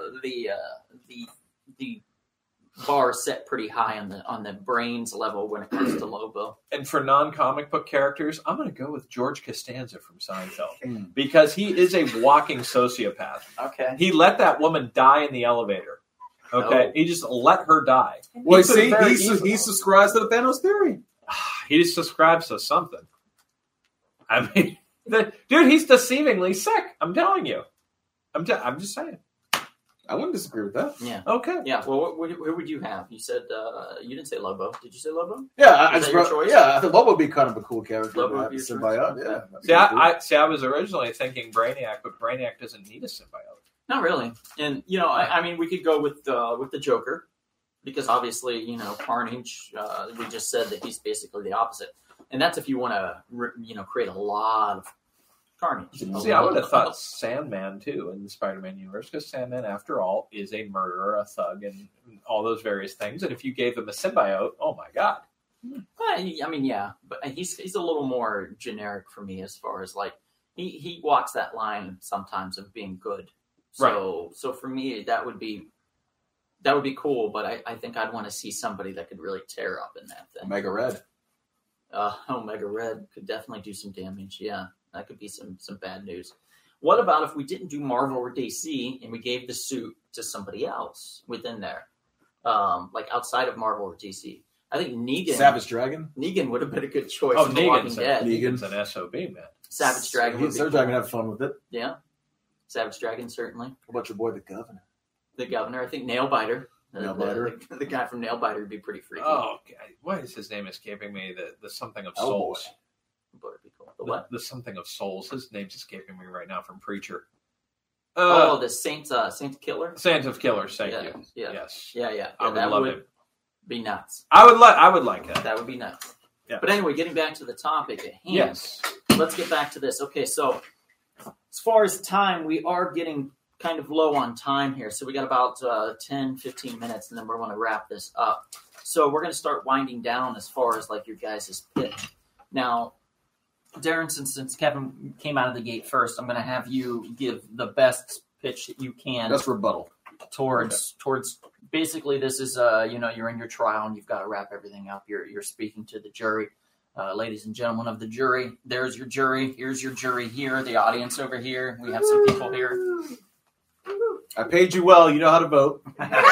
bar is set pretty high on the brains level when it comes to Lobo. And for non-comic book characters, I'm going to go with George Costanza from Seinfeld because he is a walking sociopath. Okay, he let that woman die in the elevator. Okay, He just let her die. Well, see, he subscribes to the Thanos theory. He just subscribes to something. I mean. Dude, he's deceivingly sick. I'm telling you. I'm just saying. I wouldn't disagree with that. Yeah. Okay. Yeah. Well, who would you have? You said you didn't say Lobo. Did you say Lobo? Yeah, I think Lobo would be kind of a cool character. Lobo would be symbiote. Yeah. I was originally thinking Brainiac, but Brainiac doesn't need a symbiote. Not really. And I mean, we could go with the Joker, because obviously, Carnage. We just said that he's basically the opposite. And that's if you want to, create a lot of carnage. See, I would have thought Sandman, too, in the Spider-Man universe, because Sandman, after all, is a murderer, a thug, and all those various things. And if you gave him a symbiote, oh, my God. I mean, yeah. But he's a little more generic for me as far as, like, he walks that line sometimes of being good. So for me, that would be cool, but I think I'd want to see somebody that could really tear up in that thing. Omega Red. Omega Red could definitely do some damage. Yeah, that could be some bad news. What about if we didn't do Marvel or DC and we gave the suit to somebody else within there, like outside of Marvel or DC? I think Negan, Savage Dragon. Negan would have been a good choice. Oh, from The Walking Dead. Negan's an SOB, man. Savage Dragon. Savage Dragon have fun with it. Yeah, Savage Dragon certainly. What about your boy, the Governor? The Governor. I think Nailbiter. The guy from Nailbiter would be pretty freaky. Oh, okay. Why is his name escaping me? The something of souls. But it'd be cool. The what? The something of souls. His name's escaping me right now from Preacher. The Saint Killer. Saint of Killers. Thank you. Yeah. Yes. Yeah. I would love him. Be nuts. I would like that. That would be nuts. Yeah. But anyway, getting back to the topic at hand. Yes. Let's get back to this. Okay, so as far as time, we are getting kind of low on time here. So we got about 10, 15 minutes, and then we're going to wrap this up. So we're going to start winding down as far as like your guys' pitch. Now, Darren, since Kevin came out of the gate first, I'm going to have you give the best pitch that you can. That's rebuttal. Towards basically this is you're in your trial and you've got to wrap everything up. You're speaking to the jury. Ladies and gentlemen of the jury, there's your jury. Here's your jury here, the audience over here. We have some people here. I paid you well. You know how to vote.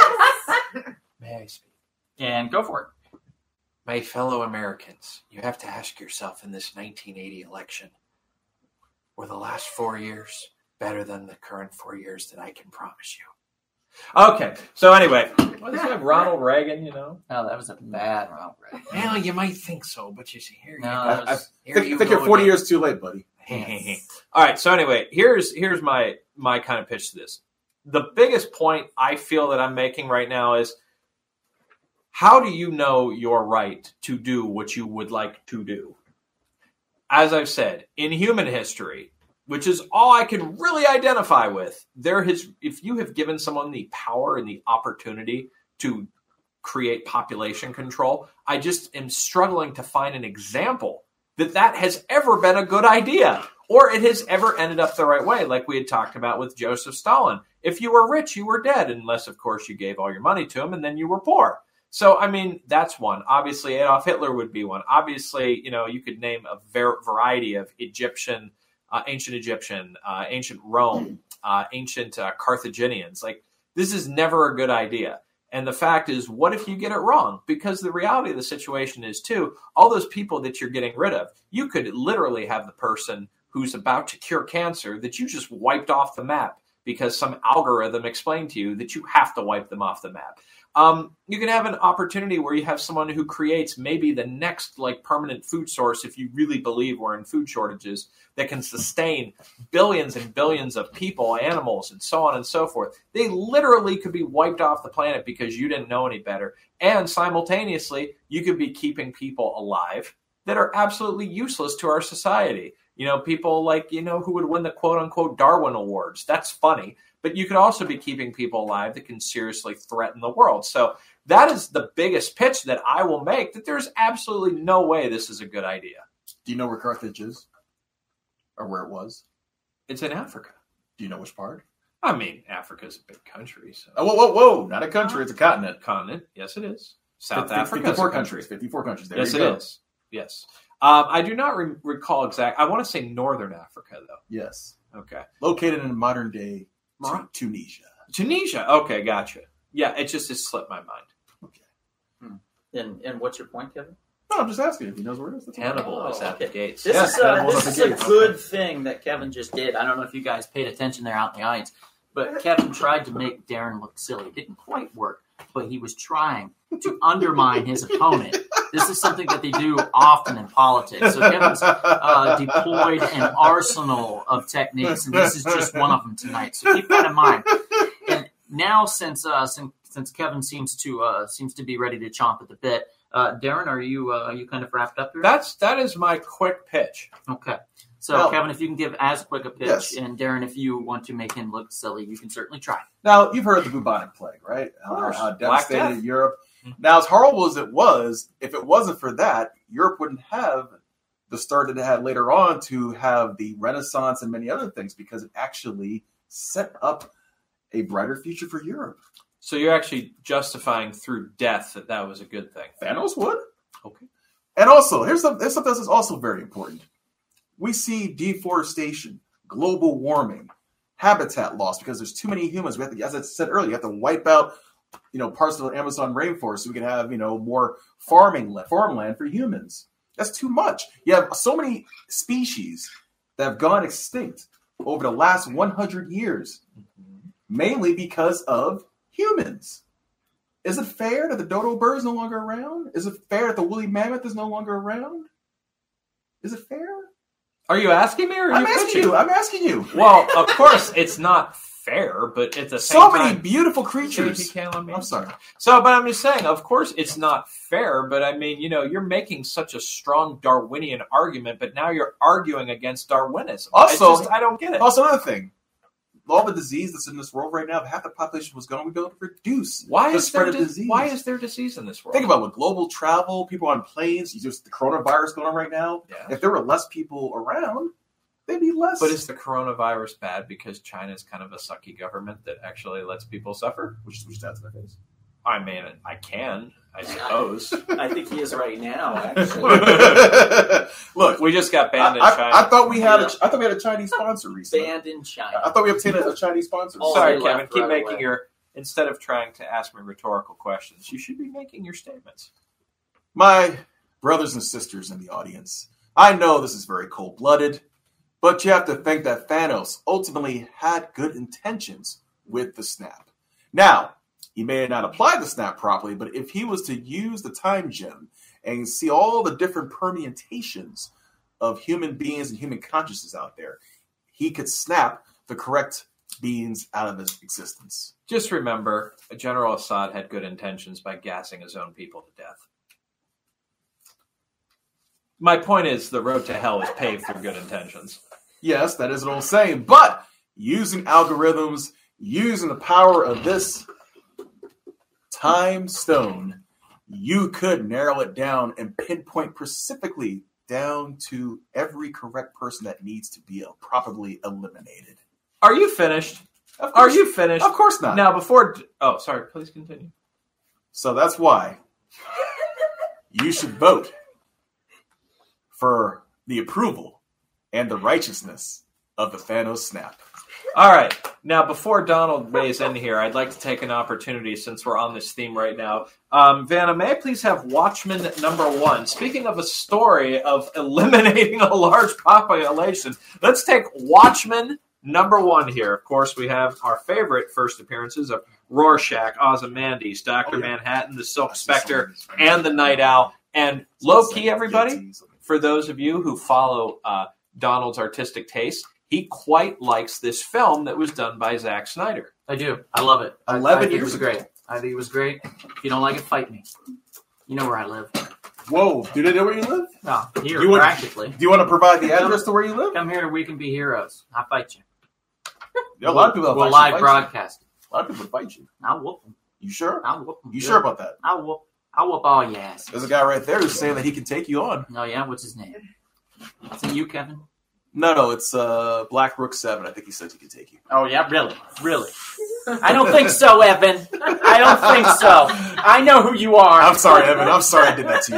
May I speak? And go for it. My fellow Americans, you have to ask yourself in this 1980 election, were the last 4 years better than the current 4 years that I can promise you? Okay, so anyway, what is that, Ronald Reagan, you know? Oh, that was a bad Ronald Reagan. Well, you might think so, but you see, here No, you that go. was- I think you're 40 years too late, buddy. All right, so anyway, here's my kind of pitch to this. The biggest point I feel that I'm making right now is, how do you know your right to do what you would like to do? As I've said, in human history, which is all I can really identify with, if you have given someone the power and the opportunity to create population control, I just am struggling to find an example that has ever been a good idea, or it has ever ended up the right way, like we had talked about with Joseph Stalin. If you were rich, you were dead, unless, of course, you gave all your money to him, and then you were poor. So, I mean, that's one. Obviously, Adolf Hitler would be one. Obviously, you could name a variety of ancient Egyptian, ancient Rome, ancient Carthaginians. Like, this is never a good idea. And the fact is, what if you get it wrong? Because the reality of the situation is, too, all those people that you're getting rid of, you could literally have the person who's about to cure cancer that you just wiped off the map because some algorithm explained to you that you have to wipe them off the map. You can have an opportunity where you have someone who creates maybe the next permanent food source, if you really believe we're in food shortages, that can sustain billions and billions of people, animals, and so on and so forth. They literally could be wiped off the planet because you didn't know any better. And simultaneously, you could be keeping people alive that are absolutely useless to our society. People who would win the quote-unquote Darwin Awards. That's funny. But you could also be keeping people alive that can seriously threaten the world. So that is the biggest pitch that I will make, that there's absolutely no way this is a good idea. Do you know where Carthage is? Or where it was? It's in Africa. Do you know which part? I mean, Africa's a big country. So. Oh, whoa. Not a country. It's a continent. Continent. Yes, it is. South 50, Africa. 54 countries. 54 countries. There yes, you go. It is. Yes. I do not recall exact. I want to say Northern Africa, though. Yes. Okay. Located in modern day Tunisia. Tunisia. Okay, gotcha. Yeah, it just has slipped my mind. Okay. And what's your point, Kevin? No, I'm just asking if he knows where it is. Hannibal is at the gates. This Hannibal's is at a the gates. good thing that Kevin just did. I don't know if you guys paid attention there out in the audience, but Kevin tried to make Darren look silly. It didn't quite work, but he was trying to undermine his opponent. This is something that they do often in politics. So Kevin's deployed an arsenal of techniques, and this is just one of them tonight. So keep that in mind. And now, since Kevin seems to be ready to chomp at the bit, Darren, are you kind of wrapped up here? That is my quick pitch. Okay. So, Kevin, if you can give as quick a pitch, yes. And Darren, if you want to make him look silly, you can certainly try. Now, you've heard of the bubonic plague, right? Of course. How Black devastated Death. Europe. Now, as horrible as it was, if it wasn't for that, Europe wouldn't have the start that it had later on to have the Renaissance and many other things, because it actually set up a brighter future for Europe. So you're actually justifying through death that was a good thing. Thanos would. Okay. And also, here's something that's also very important. We see deforestation, global warming, habitat loss, because there's too many humans. We have to, as I said earlier, you have to wipe out, parts of the Amazon rainforest so we can have, more farmland for humans. That's too much. You have so many species that have gone extinct over the last 100 years, mainly because of humans. Is it fair that the dodo bird is no longer around? Is it fair that the woolly mammoth is no longer around? Is it fair? Are you asking me, or are you pitching? I'm asking you. Well, of course, it's not fair, but at the same So time, many beautiful creatures. I'm sorry. So, but I'm just saying, of course, it's not fair. But I mean, you're making such a strong Darwinian argument, but now you're arguing against Darwinism. Also, I don't get it. Also, another thing. All the disease that's in this world right now, half the population was going to be able to reduce the spread of disease. Why is there disease in this world? Think about with global travel, people on planes, just the coronavirus going on right now. Yeah. If there were less people around, they'd be less. But is the coronavirus bad because China's kind of a sucky government that actually lets people suffer? Which that's in their face. I mean, I suppose. I think he is right now, actually. Look, we just got banned in China. I thought we had a Chinese sponsor recently. Banned in China. I thought we obtained a Chinese sponsor. Sorry, Kevin. Keep making instead of trying to ask me rhetorical questions, you should be making your statements. My brothers and sisters in the audience, I know this is very cold-blooded, but you have to think that Thanos ultimately had good intentions with the snap. Now, he may not apply the snap properly, but if he was to use the time gem and see all the different permutations of human beings and human consciousness out there, he could snap the correct beings out of his existence. Just remember, General Assad had good intentions by gassing his own people to death. My point is, the road to hell is paved through good intentions. Yes, that is an old saying, but using algorithms, using the power of this time stone, you could narrow it down and pinpoint specifically down to every correct person that needs to be properly eliminated. Are you finished? Are you finished? Of course not. Now, before... Oh, sorry. Please continue. So that's why you should vote for the approval and the righteousness of the Thanos snap. All right. Now, before Donald weighs in here, I'd like to take an opportunity, since we're on this theme right now. Vanna, may I please have Watchmen #1? Speaking of a story of eliminating a large population, let's take Watchmen #1 here. Of course, we have our favorite first appearances of Rorschach, Ozymandias, Dr. Manhattan, the Silk Spectre, and the Night Owl. And low-key, everybody, for those of you who follow Donald's artistic taste, he quite likes this film that was done by Zack Snyder. I do. I love it. 11 years years ago. Great. I think it was great. If you don't like it, fight me. You know where I live. Whoa, do they know where you live? No, here, You want- practically. Do you want to provide the address to where you live? Come here to We Can Be Heroes. I'll fight you. A lot of people We'll live broadcast. A lot of people fight you. I'll whoop them. You sure? I'll whoop them. You sure about that? I'll whoop all your ass. There's a guy right there who's saying that he can take you on. Oh, yeah? What's his name? Is it you, Kevin? No, it's Blackbrook 7. I think he said he can take you. Oh, yeah? Really? Really? I don't think so, Evan. I don't think so. I know who you are. I'm sorry, Evan. I'm sorry I did that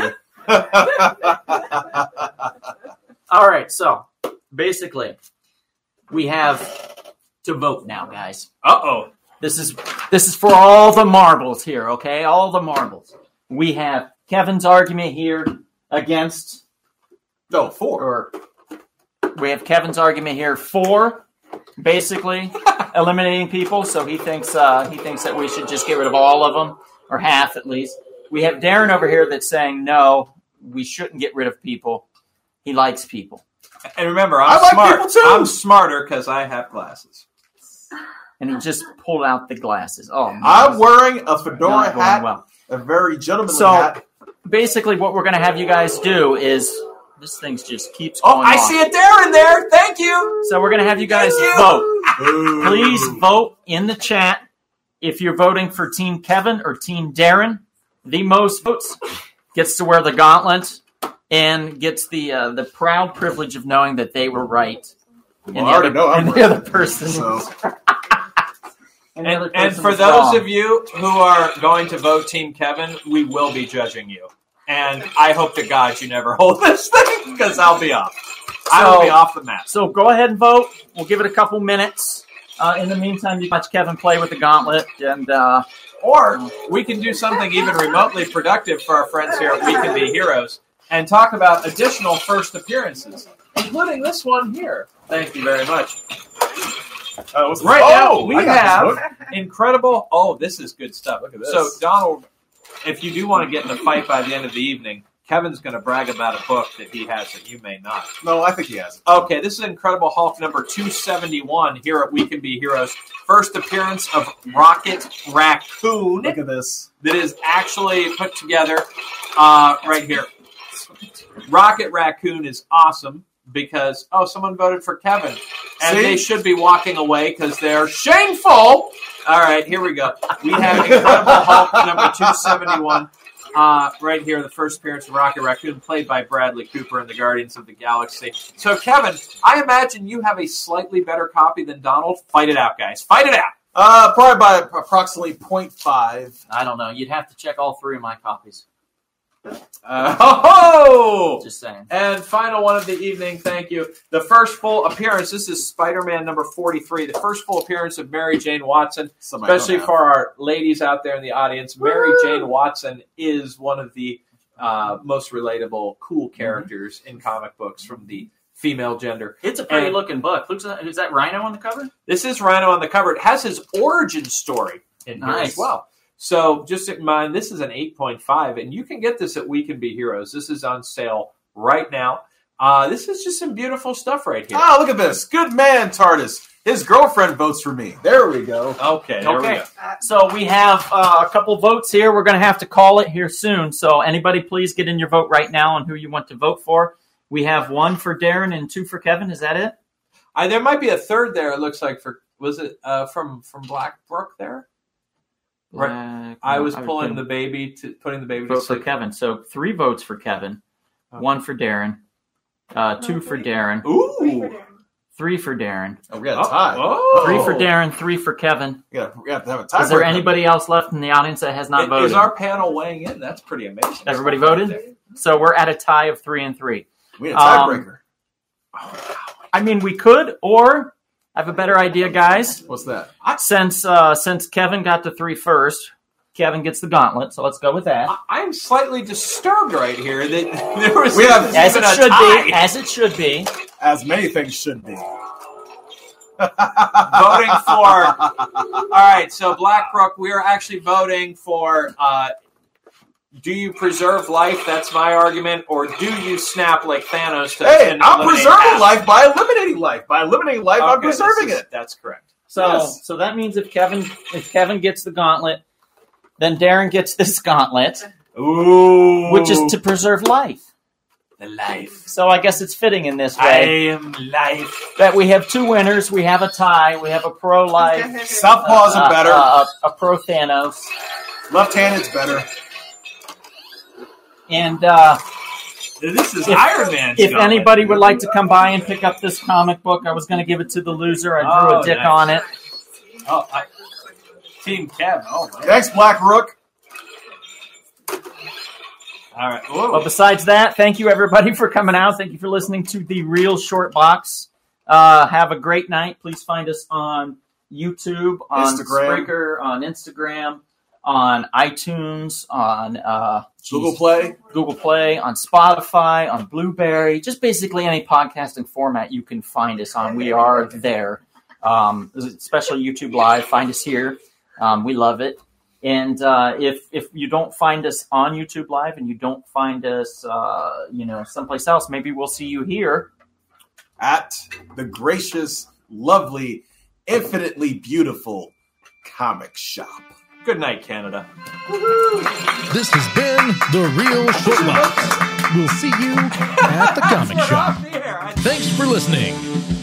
to you. All right, so basically, we have to vote now, guys. Uh-oh. This is for all the marbles here, okay? All the marbles. We have Kevin's argument here against... No, 4. Or we have Kevin's argument here for basically eliminating people. So he thinks that we should just get rid of all of them, or half at least. We have Darren over here that's saying no, we shouldn't get rid of people. He likes people. And remember, I I'm like smart. people too. I'm smarter because I have glasses. And he just pulled out the glasses. Oh, man. I'm wearing a fedora Not going hat, well. a very gentlemanly So hat. basically, what we're going to have you guys do is this thing just keeps Oh, going I on. see a Darren there. Thank you. So we're going to have you guys Thank you. vote. Ooh. Please vote in the chat if you're voting for Team Kevin or Team Darren. The most votes gets to wear the gauntlet and gets the proud privilege of knowing that they were right. Well, I already know I'm and right. the other person. So, And for those of you who are going to vote Team Kevin, we will be judging you. And I hope to God you never hold this thing, because I'll be off. I will be off the map. So go ahead and vote. We'll give it a couple minutes. In the meantime, you watch Kevin play with the gauntlet. And Or we can do something even remotely productive for our friends here at We Can Be Heroes and talk about additional first appearances, including this one here. Thank you very much. Right now, we I got have this book. incredible. Oh, this is good stuff. Look at this. So, Donald, if you do want to get in a fight by the end of the evening, Kevin's going to brag about a book that he has that you may not. No, I think he has it. Okay, this is Incredible Hulk number 271 here at We Can Be Heroes. First appearance of Rocket Raccoon Look at this. that is actually put together right here. Rocket Raccoon is awesome because, someone voted for Kevin. And See? they should be walking away because they're shameful. All right, here we go. We have Incredible Hulk number 271. Right here, the first appearance of Rocket Raccoon, played by Bradley Cooper in the Guardians of the Galaxy. So, Kevin, I imagine you have a slightly better copy than Donald. Fight it out, guys. Fight it out. Probably by approximately 0.5. I don't know. You'd have to check all 3 of my copies. Just saying. And final one of the evening, thank you. The first full appearance, this is Spider-Man number 43, the first full appearance of Mary Jane Watson, Somebody especially don't for our ladies out there in the audience. Mary Jane Watson is one of the most relatable, cool characters in comic books from the female gender. It's a pretty looking book. Is that Rhino on the cover? This is Rhino on the cover. It has his origin story in here Nice. as well. So just in mind, this is an 8.5, and you can get this at We Can Be Heroes. This is on sale right now. This is just some beautiful stuff right here. Ah, look at this. Good man, TARDIS. His girlfriend votes for me. There we go. Okay, there we go. So we have a couple votes here. We're going to have to call it here soon. So anybody please get in your vote right now on who you want to vote for. We have 1 for Darren and 2 for Kevin. Is that it? There might be a third there, it looks like. Was it from Black Brook there? Right. I was putting the baby to Vote for sleep. Kevin. So 3 votes for Kevin, 1 for Darren, 2 for Darren, Ooh. 3 for Darren, Oh, we got a tie. Oh. 3 for Darren, 3 for Kevin. We have to have a tie. Is there anybody else left in the audience that has not voted? Is our panel weighing in? That's pretty amazing. Everybody voted? So we're at a tie of 3 and 3. We need a tiebreaker. I mean, we could, or I have a better idea, guys. What's that? Since Kevin got to 3 first, Kevin gets the gauntlet. So let's go with that. I'm slightly disturbed right here that there was As it even a should tie. be. As it should be. As many things should be. Voting for. All right, so Blackbrook, we are actually voting for. Do you preserve life? That's my argument. Or do you snap like Thanos? Hey, and I'm eliminate preserving half? life by eliminating life. By eliminating life, I'm Okay, preserving it. That's correct. So that means if Kevin gets the gauntlet, then Darren gets this gauntlet, Ooh. which is to preserve life. the life. So I guess it's fitting in this I way am life. that we have 2 winners. We have a tie. We have a pro-life, Southpaws are better. a pro-Thanos. Left-handed's better. And This is Iron Man. if anybody would like to come by and pick up this comic book, I was going to give it to the loser. I drew a dick nice. on it. Team Kev. Oh, man. Thanks, Black Rook. All right. Whoa. But besides that, thank you everybody for coming out. Thank you for listening to The Real Short Box. Have a great night. Please find us on YouTube, on Instagram. Spreaker, on Instagram, on iTunes, on Google Play. on Spotify, on Blueberry, just basically any podcasting format you can find us on. We are there. Special YouTube Live. Find us here. We love it. And if you don't find us on YouTube Live and you don't find us, someplace else, maybe we'll see you here At the gracious, lovely, infinitely beautiful comic shop. Good night, Canada. This has been The Real Short Box. We'll see you at the comic shop. Thanks for listening.